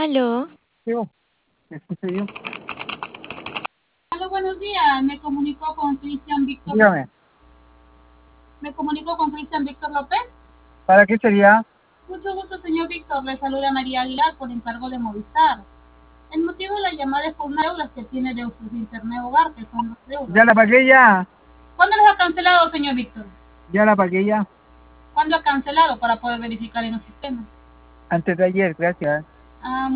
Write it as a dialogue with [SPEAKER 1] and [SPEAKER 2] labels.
[SPEAKER 1] Aló,
[SPEAKER 2] Yo, ¿me escucho yo?
[SPEAKER 3] Hola, buenos días. Me comunicó con Cristian Víctor.
[SPEAKER 2] Dígame,
[SPEAKER 3] Me comunicó con Cristian Víctor López.
[SPEAKER 2] ¿para qué sería?
[SPEAKER 3] Mucho gusto, señor Víctor. Le saluda María Aguilar por encargo de Movistar. El motivo de la llamada es por unas deudas que tiene de sus internet hogar, que son 2 euros.
[SPEAKER 2] Ya la pagué ya,
[SPEAKER 3] ¿Cuándo los ha cancelado, señor Víctor?
[SPEAKER 2] ya la pagué ya,
[SPEAKER 3] ¿Cuándo ha cancelado para poder verificar en el sistema?
[SPEAKER 2] antes de ayer, gracias.
[SPEAKER 3] Ah,